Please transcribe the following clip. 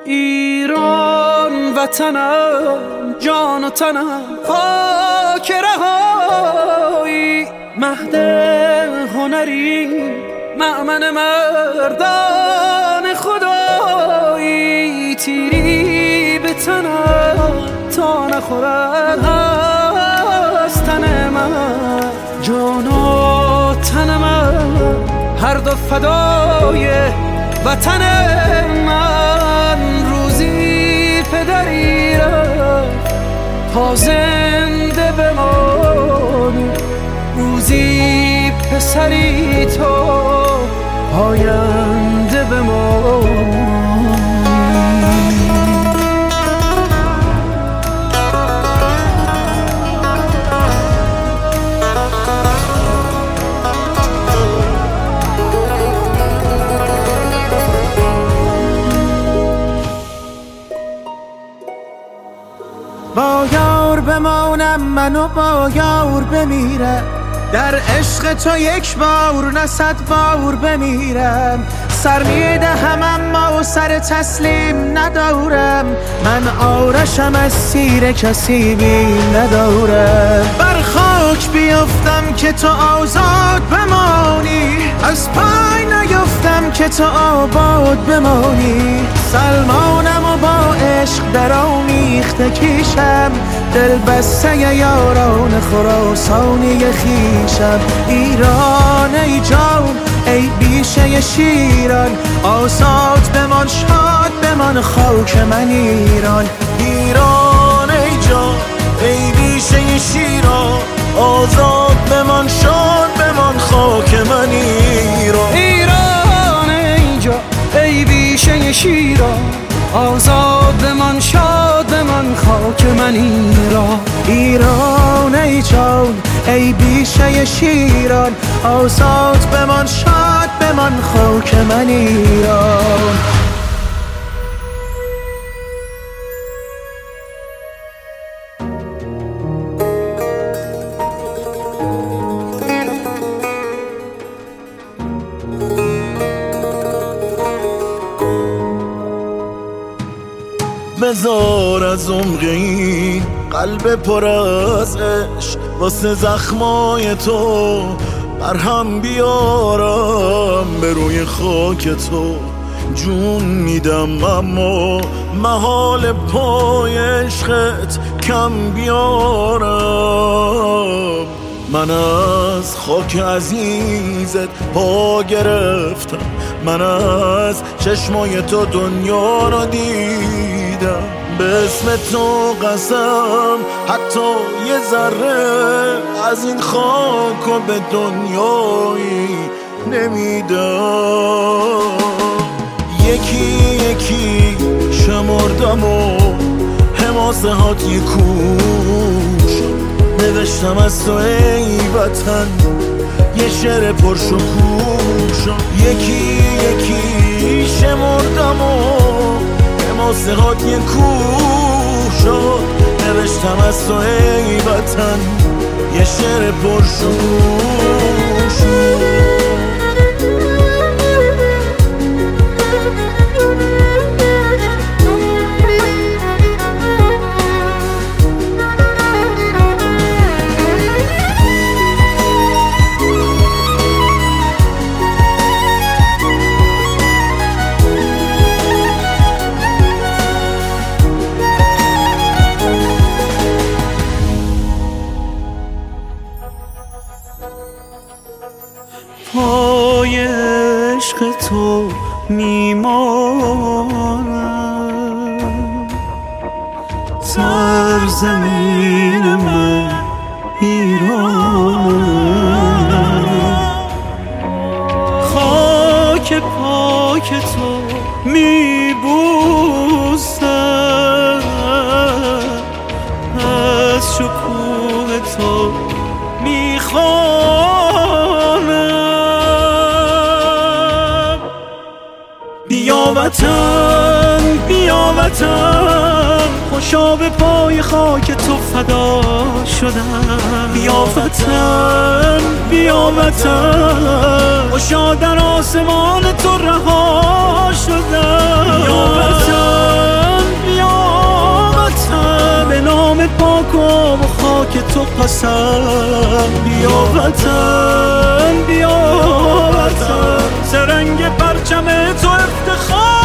ایران وطنم، جان و تنم خاک رهایی، مهد هنری، مأمن مردان خدایی، تیری به تنم تا نخورد از تن من، جان و تن من هر دو فدای وطن من. روزی پدری رفت تا زنده بمانی، روزی پسری تو آینده بمانی. با یار بمانم من و با یار بمیرم، در عشق تو یک بار نه 100 بار بمیرم. سر میدهم اما سر تسلیم ندارم، من آرشم از سیر کسی بیم ندارم. بر خاک بیفتم که تو آزاد بمانی، از پای نیفتم که تو آباد بمانی. سلمانم و با عشق در آمیخته کیشم، دل بسته یاران خراسانی خیشم. ایران ای جان ای بیشه شیران، آزاد بمان شاد بمان خاک من ایران. ایران ای جان ای بیشه شیران، آزاد بمان شاد بمان خاک من ایران. ایران ای جان ای بیشه شیران، آزاد بمان شاد بمان خاک من ایران. ایران ای جان ای بیشه شیران، آزاد بمان شاد بمان خاک من ایران. بذار از عمق این قلب پر از عشق، واسه زخمای تو برهم بیارم. به روی خاک تو جون میدم اما محال پای عشقت کم بیارم. من از خاک عزیزت پا گرفتم، من از چشمای تو دنیا را دیدم. به اسم تو قسم حتی یه ذره از این خاک و به دنیایی نمیدم. یکی یکی شمردم و حماسه هات یه کوش، نوشتم از تو ای وطن یه شعر پرشکوه. یکی یکی شمردم و حماسه هات یه کوه شد، نوشتم از تو ای وطن یه شعر پرشکوه. پای عشق تو میمانم، سرزمین من ایرانم. خاک پاک تو میبوسم، از شکوه تو میخوانم. بیا وطن بیا وطن، خوشا به پای خاک تو فدا شدم. بیا وطن بیا وطن، خوشا در آسمان تو رها شدم. بیا وطن خاک تو پسم. بیا وطن، بیا وطن، سرنگ پرچم تو افتخار.